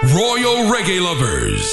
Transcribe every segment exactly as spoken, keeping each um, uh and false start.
Royal Reggae lovers,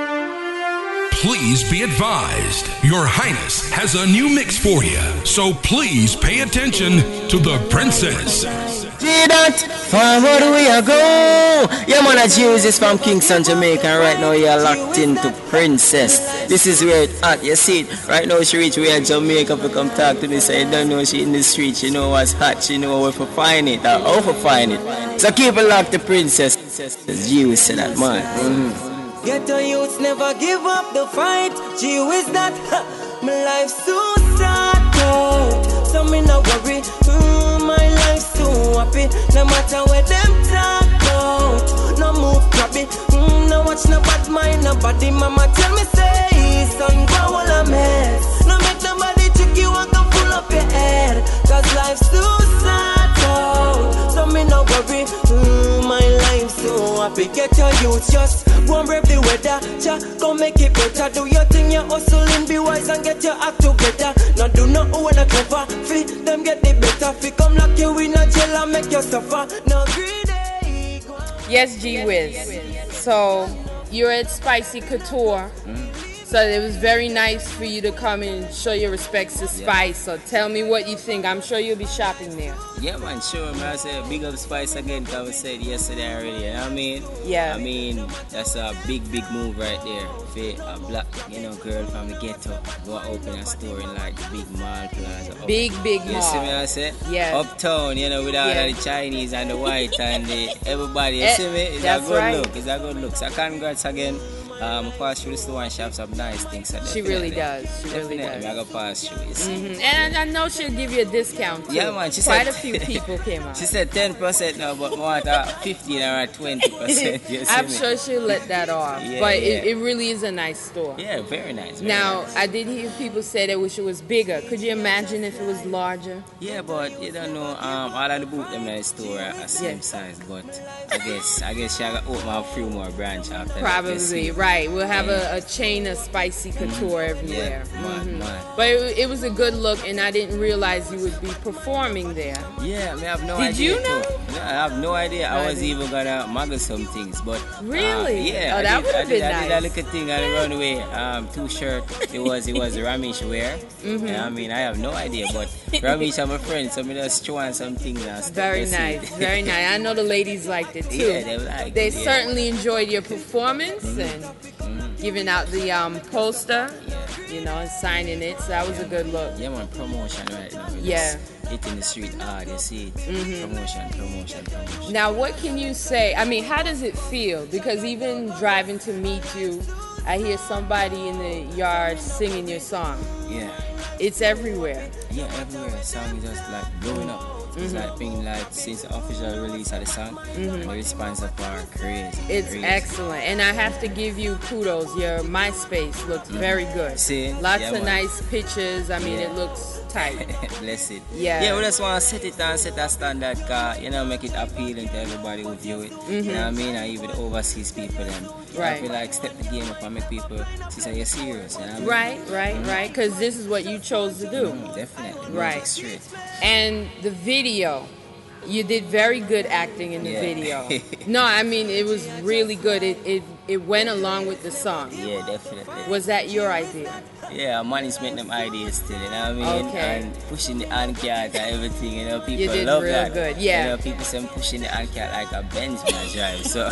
please be advised, Your Highness has a new mix for you, so please pay attention to the princess. See that? Forward we are go. Yeah, man, I choose this from Kingston, Jamaica, and right now you're locked into Princess. This is where it's at. You see it? Right now she reach where Jamaica to come talk to me, so you don't know she in the street. She know what's hot. She know where to find it, or how to find it. So keep it locked to Princess. As you say that, man. Mm-hmm. Get the youths never give up the fight. Gee whiz that, my life's so sad out. So me no worry, mm, my life's so happy. No matter where them talk about, no move crabby, mm, no watch no bad mind nobody. Mama tell me say, son go all a mess. No make nobody trick you and come pull up your head. Cause life's so sad out. So me no worry, mm, my life's so happy. Get your youth just go and brave the weather. Cha, go make it better. Do your thing, you hustling, be wise and get your act together. No do not when a clever. Fi them get the better. Fi come lock you in a jail and make you suffer. No greedy. Yes, G Wiz. So you're at Spicy Couture. Mm. So it was very nice for you to come and show your respects to Spice. Yeah. So tell me what you think. I'm sure you'll be shopping there. Yeah, man, sure, man. I said big up Spice again, because I said yesterday already. You know what I mean? Yeah. I mean, that's a big, big move right there. For a black, you know, girl from the ghetto go open a store in like the big mall plaza. Up. Big, big you mall. You see me? I said? Yeah. Uptown, you know, with all yeah. of the Chinese and the white and the everybody. You it, see me? It's that's a good right. look. It's a good look. So congrats again. Um, pass through the store and shop some nice things. So she really does. She definitely really does. I got pass through. You see. Mm-hmm. And I know she'll give you a discount too. Yeah, man. She Quite said, a few people came out. She said ten percent now, but more at fifteen or twenty percent. I'm me? sure she'll let that off. Yeah, but yeah. It, it really is a nice store. Yeah, very nice. Very now, nice. I did hear people say they wish it was bigger. Could you imagine if it was larger? Yeah, but you don't know. Um, all of the boot them in the store are the same yeah. size. But I guess I guess she got open a few more branch after Probably, that, right. We'll have yeah. a, a chain of Spicy Couture mm-hmm. everywhere. Yeah, mm-hmm. man, man. But it, it was a good look, and I didn't realize you would be performing there. Yeah, I, mean, I have no Did idea. Did you know? Too. No, I have no idea. No I was idea. even gonna muggle some things, but really, uh, yeah, oh, that would have been I nice. did a little thing on the runway. Um, two shirt. It was it was Ramesh wear. Mm-hmm. And I mean, I have no idea, but Ramesh, I'm a friend, so me just showing some things and stuff. Very nice, very nice. I know the ladies liked it too. Yeah, they liked They it, yeah. certainly enjoyed your performance mm-hmm. and mm-hmm. giving out the um, poster, yeah. you know, and signing it. So that was yeah. a good look. Yeah, man, promotion right now. Yeah. It in the street hard, you see it. Mm-hmm. Promotion, promotion, promotion. Now, what can you say? I mean, how does it feel? Because even driving to meet you, I hear somebody in the yard singing your song. Yeah. It's everywhere. Yeah, everywhere. The song is just like blowing up. It's mm-hmm. like being like since the official release of the song, mm-hmm. the response of our crazy. It's crazy. excellent, and I have to give you kudos. Your MySpace looks mm-hmm. very good. See, lots yeah, of man. nice pictures. I mean, yeah. it looks tight. Bless it. Yeah. Yeah, we just want to set it and set a standard, car, you know, make it appealing to everybody who view it. Mm-hmm. You know what I mean? And even the overseas people, them. Right. I feel like step the game up and make people see that you're serious. You know what I mean? Right, right, mm-hmm. right. Because this is what you chose to do. Mm-hmm, definitely. Right. Straight. And the video. You did very good acting in the yeah. video. No, I mean, it was really good. It, it it went along with the song. Yeah, definitely. Was that your idea? Yeah, management them ideas still, you know what I mean? Okay. And pushing the handcart and everything, you know, people you did love real that. good, yeah. You know, people say I'm pushing the handcart like a Benz man drive, so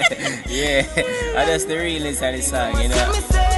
yeah, and that's the realness of the song, you know.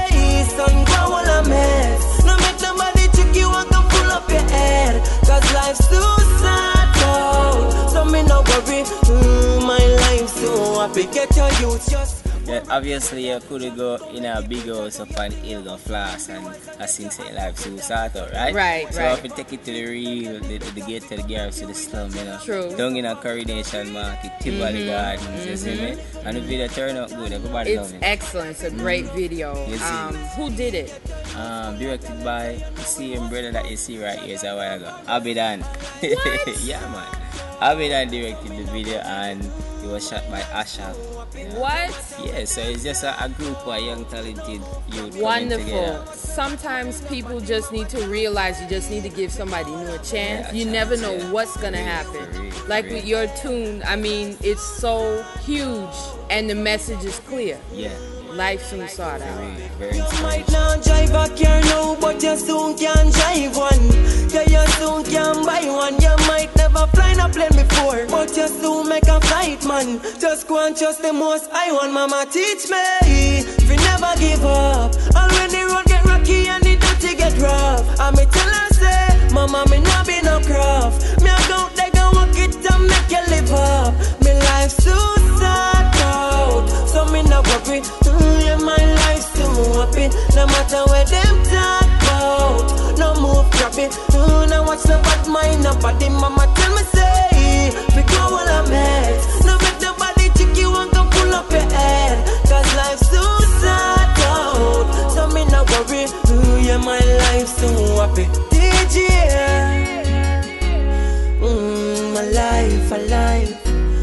No make nobody trick you and come pull up your head, cause life's too sad, oh. So me no worry, mm, my life's so happy. Get your youth just. Yeah, obviously you could go in a big house up on the hill go floss and I think say life so sort out, right? Right, so right. if you take it to the real, the, the, the gate to the garage to the slum, you know. True. Down in a Coronation Market, Tivoli mm-hmm. Gardens, mm-hmm. you see me? And the video turned out good, everybody it's loved it. excellent, it's a great mm-hmm. video. Yes, um, who did it? Um, directed by the same brother that you see right here, is a while ago, Abidan. What? Yeah, man. I mean, I directed the video and it was shot by Asha. You know? What? Yeah, so it's just a, a group of young talented youth. Wonderful. Sometimes people just need to realize you just need to give somebody new a chance. Yeah, a you chance, never know yeah. what's gonna Really, happen. really, like really. with your tune, I mean, it's so huge and the message is clear. Yeah. Life soon sort out. Very, very You might inspirational. not drive a car now, but you soon can drive one. Yeah, you soon can buy one. You might never fly in a plane before, but you soon make a flight, man. Just go and trust the most I want. Mama teach me, if you never give up. And when the road get rocky and the dirty get rough, I me tell her say, Mama, me not be no craft. Me I go they go walk it and make you live up. Me life so sad out, so me no worry. Mm, yeah, my life so happy. No matter where them talk about, no move crappy. Mm, now watch the bad mind up. But the mama tell me say, we go all I met. No make nobody trick you and come pull up your head. Cause life so sad out, so me no worry. Mm, yeah, my life so happy. D J, mm, my life, a life.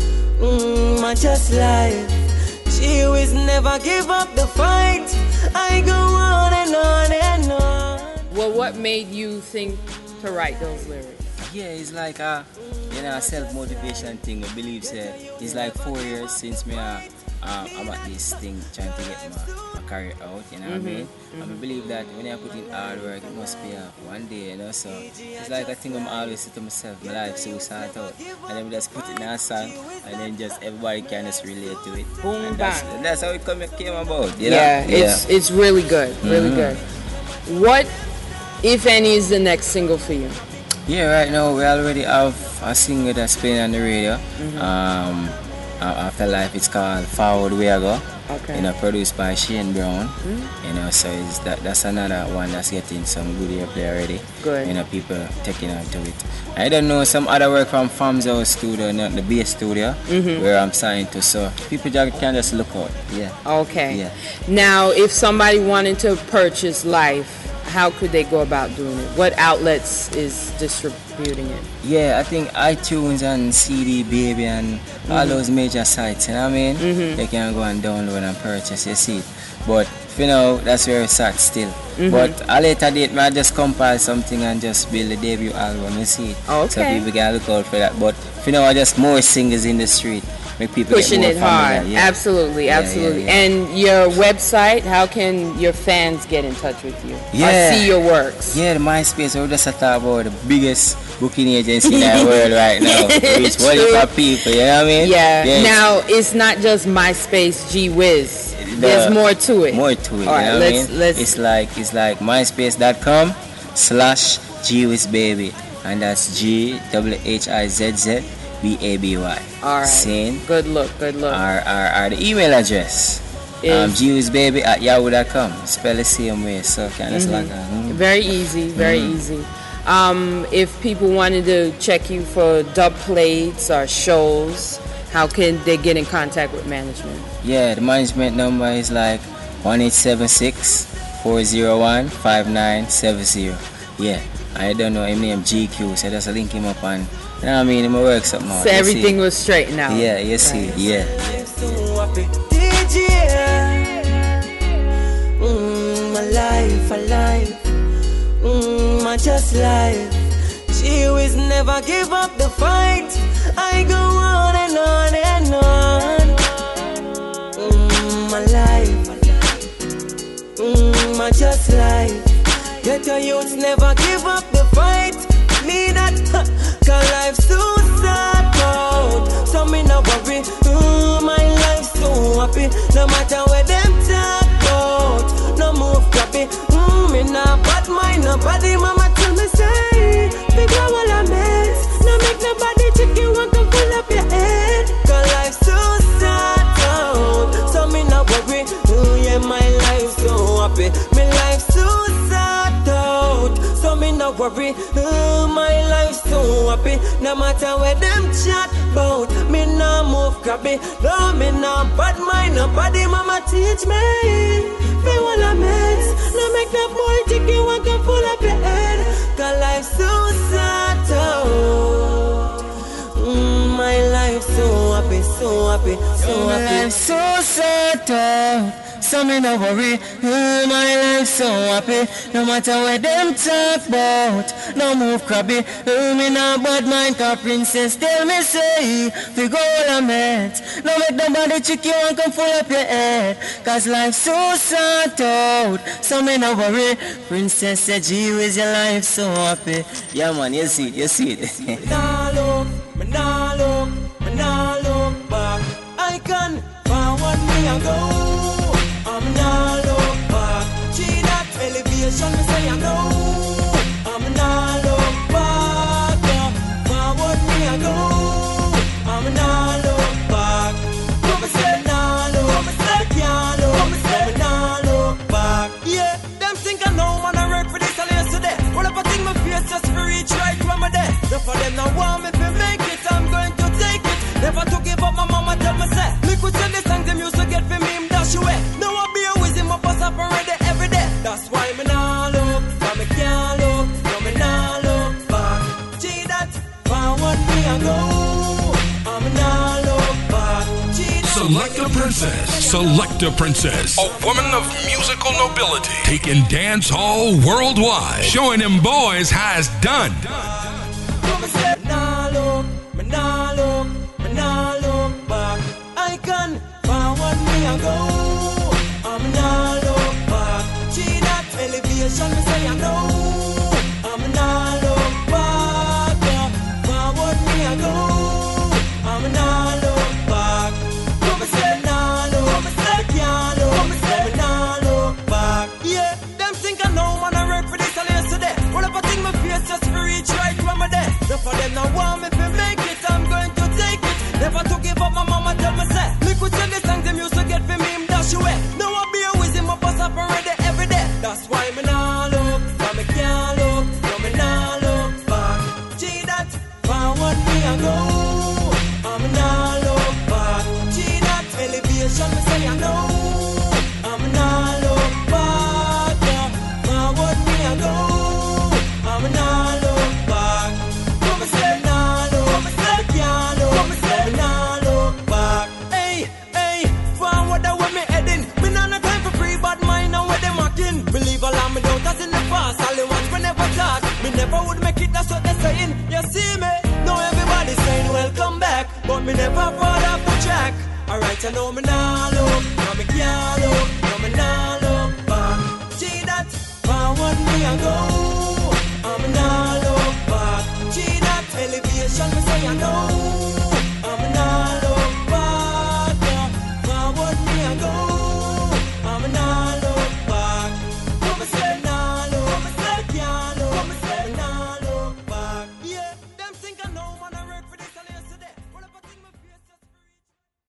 Mm, my just life. She always never give up the fight. I go on and on and on. Well, what made you think to write those lyrics? Yeah, it's like a, you know, a self-motivation thing. I believe say it's like four years since me uh, uh, I'm at this thing trying to get my, my career out. You know what Mm-hmm. I mean? And I believe that when I put in hard work, it must be uh, one day. You know, so it's like a thing I'm always say to myself, my life so sort out, and then we just put it in a song, and then just everybody can just relate to it. Boom, And that's, bang. that's how it come, came about. You know? Yeah, it's it's really good, really good. What, if any, is the next single for you? Yeah, right now we already have a single that's playing on the radio. Mm-hmm. Um, uh, after life, it's called Forward We Are Go. Okay. You know, produced by Shane Brown. Mm-hmm. You know, so it's that that's another one that's getting some good airplay already. Good. You know, people taking on to it. I don't know some other work from Farm's House Studio, not the bass studio, Mm-hmm. where I'm signed to. So people just can just look out. Yeah. Okay. Yeah. Now, if somebody wanted to purchase Life, how could they go about doing it? What outlets is distributing it? Yeah, I think iTunes and C D Baby and Mm-hmm. all those major sites, you know what I mean? Mm-hmm. They can go and download and purchase, you see it. But, you know, that's where it's at still. Mm-hmm. But a later date, I just compile something and just build a debut album, you see it. Okay. So people can look out for that. But, you know, just more singers in the street. Make people Pushing get it more familiar. hard. Yeah. Absolutely, Yeah, absolutely. yeah, yeah. And your website, how can your fans get in touch with you? Yeah. Or see your works? Yeah, the MySpace, we're just talk about the biggest booking agency in the world right now. It's True. one for people, you know what I mean? Yeah. Yes. Now, it's not just MySpace, G Wiz. There's The- more to it. More to it, All right, you know let's- what I mean? let's- It's like it's like myspace.com slash GWizBaby, and that's G W H I Z Z B A B Y. All right. Same. Good look, good look. Our, our, our the email address. Is- Um, GWizBaby at yahoo dot com. Spell the same way, so can just Mm-hmm. like that. Mm. Very easy, very Mm-hmm. easy. Um, if people wanted to check you for dub plates or shows, how can they get in contact with management? Yeah, the management number is like one eight seven six, four zero one, five nine seven zero. Yeah, I don't know him name G Q, so just link him up and, you know what I mean, him work something out. So you see. everything was straightened out. Yeah, you see, yeah. Life so happy. D J, mm, my life, a life. Mm, my just life. She always never give up the fight. I go on and on and on. Mm, my life, mm, my just life. Get your youths never give up the fight. Me that, cause life's too sad out. So me no worry, mm, my life's so happy. No matter where them talk about, no move crappy. Mm, me nah bad mind, nobody mama tell me say, big love all I mess. No make nobody trick you and come pull up your head. Cause life's so sad out. So me no worry, mm, yeah my life's so happy. Me life's so sad out. So me no worry, uh, my life's so happy. No matter where them chat about, me no move crabby. No, me no bad mind, nobody mama teach me. Me wanna mess, no make no boy take you and can pull up your head. Cause life's so sad out. Mm. so happy, so My happy. life so sad out. So me no worry, mm, my life so happy. No matter what them talk about, no move crabby. Mm, me no bad mind, cause princess tell me say, we go all a met. No make nobody trick you and come full up your head. Cause life so sad out. So me no worry, princess said, gee whiz, your life so happy. Yeah man, you see it, you see it. Me nah look, me nah look, me nah look back. I can forward me and go. I'm not look back. See that elevation, me say I know. I'm not look back. Yeah. Forward me and go. I'm not look back. Come and say nah look. Come and say can't look. Come and say me nah look back. Yeah, them think I know man I work for this and yesterday. Well if I think my face just for reach right where I'm there. Now for them now want me to make it, I'm going to take it. Never to give up, my mama tell me say. Me could tell the songs them used to get for me, him dash away. Now I be a wisdom up us up already every day. That's why me nah look, why me can't look, no me nah look back. Gee that, forward me and go. I'm nah look back. Gee that. Select a princess. Select a princess. A woman of musical nobility. Taking dance hall worldwide. Showing them boys how it's done. Come and say, nah look, me nah look, me nah look back. I can forward me and go. I'm nah look back. See that elevation, me say I know. I'm nah look back. Yeah. Forward me and go. I'm nah look back. Come and say, nah look, come and say can't look. Come and say me nah look back. Yeah, them think I know man I work for this and yesterday. Well if I think my face just for reach right where I'm there. Now for them now want me to make it, I'm going to take it. Never to give up, my mama tell me say. Me could tell the songs them used to get for me, him dash away. Now I be a wisdom up us up already every day. That's why me nah look, why me can't look, no me nah look back. Gee that, forward me and go. I'm nah look back. Gee that, elevation me say I know. I'm nah look back. Yeah. Forward me and go. I'm nah look back. Come and say nah look, come and say can't look, come and say nah look back. Hey, hey, forward the way me heading. Me nah no time for free bad mind and where them acting. Believe all of me don't as in the past. All the ones we never talk. Me never would make it, that's what they're saying. You see me? Now everybody saying welcome back, but me never fall off the track. Alright, I know me nah look, now me can't look, now me nah look back. Gee that, forward me and go. I'm nah look back. Gee that, elevation me say I know.